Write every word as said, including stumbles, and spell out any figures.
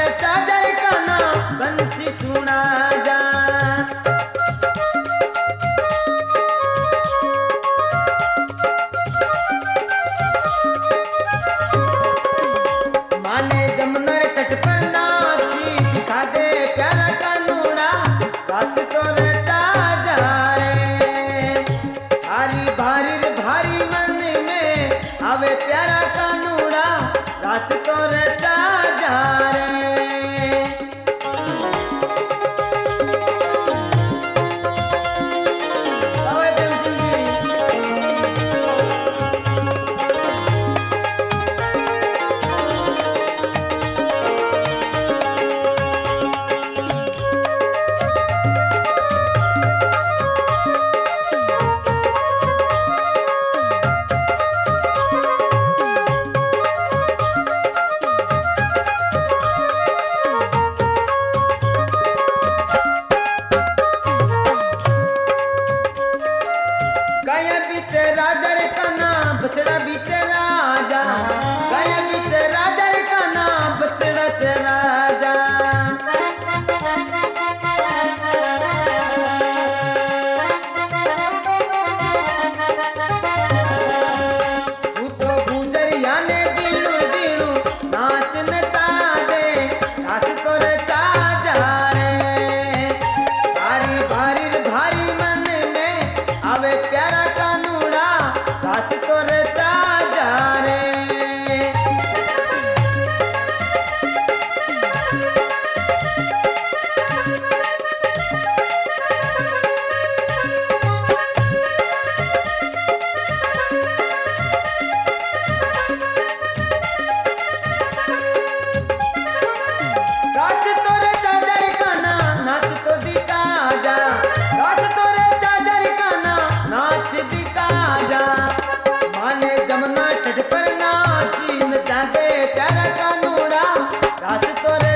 चादर काना बंसी सुना जा। माने जमुना तट पर नाची दिखा दे प्यारा कानूड़ा बस तोरे चाजा रे। भारी भारी रे भारी मन में आवे प्यारा कानूड़ा बस तोरे चाजा रे। बाबा प्रेम सिंह जी गया बीच राजा रे काना बछड़ा बीच राजा। गया बीच राजा रे काना बछड़ा च राजा। तू तो गुजरिया ने जीणू जीणू नाच नचा दे रास तोरे चाजा रे। भारी भारी रे भारी मन में आवे प्यारा कानूड़ा रास तोरे चाजा रे। रास तोरे चादर काना नाच तो दिखा जा। रास तोरे चादर काना नाच दिखा जा। माने जमुना तट पर नाची नचा दे प्यारा कानूड़ा रास तोरे